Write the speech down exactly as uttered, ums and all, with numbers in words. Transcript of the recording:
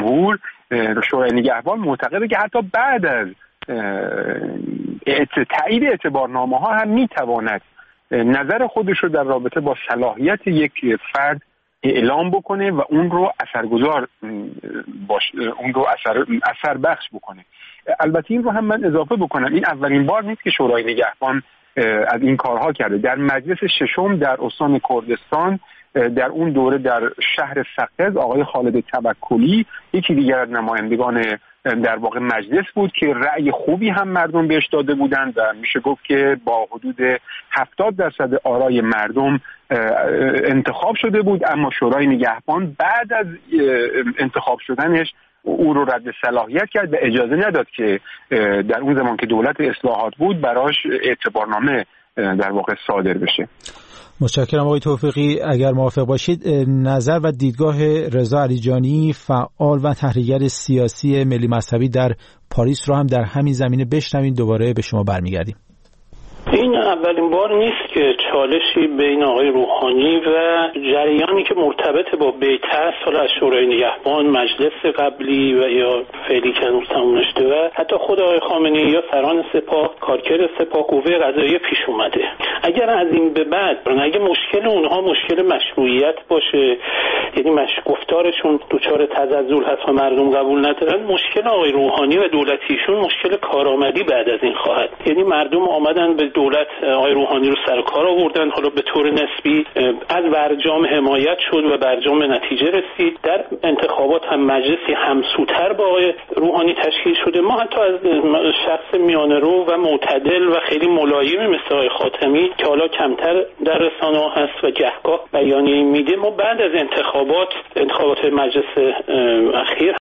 جمهور شورای نگهبان معتقده که حتی بعد از تایید اعتبارنامه ها هم میتواند نظر خودش رو در رابطه با صلاحیت یک فرد اعلام بکنه و اون رو اثرگذار باش اون رو اثر اثر بخش بکنه. البته این رو هم من اضافه بکنم، این اولین بار نیست که شورای نگهبان از این کارها کرده. در مجلس ششم در استان کردستان در اون دوره در شهر سقز آقای خالد توکلی یکی دیگر از نمایندگان در واقع مجلس بود که رأی خوبی هم مردم بهش داده بودند و میشه گفت که با حدود هفتاد درصد آرای مردم انتخاب شده بود، اما شورای نگهبان بعد از انتخاب شدنش او رو رد صلاحیت کرد و اجازه نداد که در اون زمان که دولت اصلاحات بود براش اعتبارنامه در واقع صادر بشه. متشکرم آقای توفیقی. اگر موافق باشید نظر و دیدگاه رضا علیجانی فعال و تحلیلگر سیاسی ملی مذهبی در پاریس رو هم در همین زمینه بشنویم، دوباره به شما برمیگردیم. این اولین بار نیست که چالشی بین آقای روحانی و جریانی که مرتبط با بیت است، حالا از شورای نگهبان، مجلس قبلی و یا فعلی که هنوز تموم نشده و حتی خود آقای خامنه‌ای یا سران سپاه، کارکرد سپاه قوه قضاییه پیش اومده. اگر از این به بعد اگه مشکل اونها مشکل مشروعیت باشه، یعنی مش گفتارشون دچار تزلزل هست و مردم قبول ندارن، مشکل آقای روحانی و دولتیشون مشکل کارآمدی بعد از این خواهد. یعنی مردم آمدن به دولت آقای روحانی رو سر کار آوردن، حالا به طور نسبی از برجام حمایت شد و برجام نتیجه رسید. در انتخابات هم مجلسی همسوتر با آقای روحانی تشکیل شده. ما حتی از شخص میانه‌رو و معتدل و خیلی ملایمی مثل آقای خاتمی که حالا کمتر در رسانه‌ها هست و گهگاه بیانیه میده، ما بعد از انتخابات انتخابات مجلس اخیر